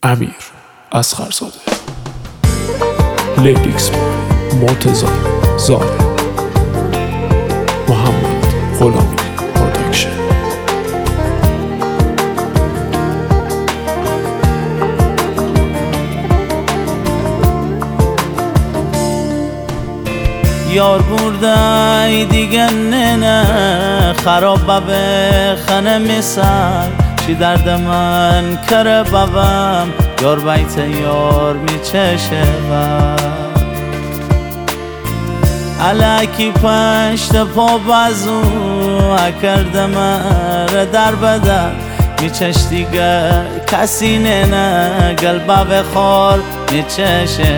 امیر اصغرزاده، لیریکس مرتضی زاهد، محمد غلامی پروداکشن. یار بردای دیگه نه خراب به خانه مثال چی درد من کره بابم یار بیت یار میچشه علاکی پشت پا بازو کردم مره در بدن میچش دیگه کسی نه قلبه بخور میچشه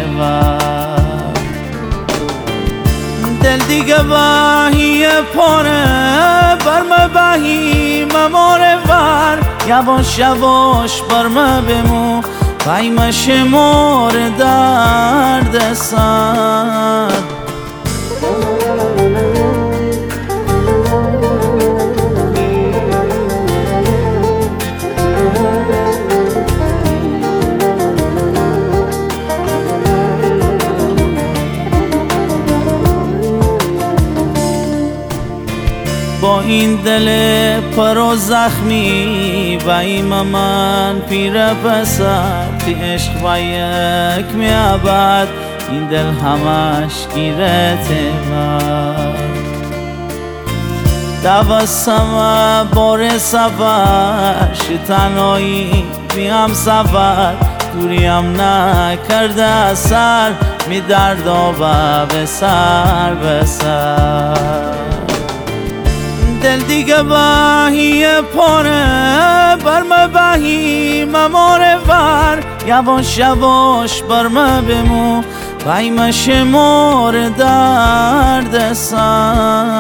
دل دیگه باهی پاره برم باهی مماره ور یواش یواش برم بمو قایم شمار درد سر با این دل پر و زخمی و این من پیر پسر تی عشق و یک میابد این دل همش گیرت من دوستم بار سفر شتنایی بیم سفر دوریم نکرده اثر می درد و به سر به سر دل دیگه باهی پاره برم باهی مماره ور یواش یواش برم بمو قایم شمار درد سر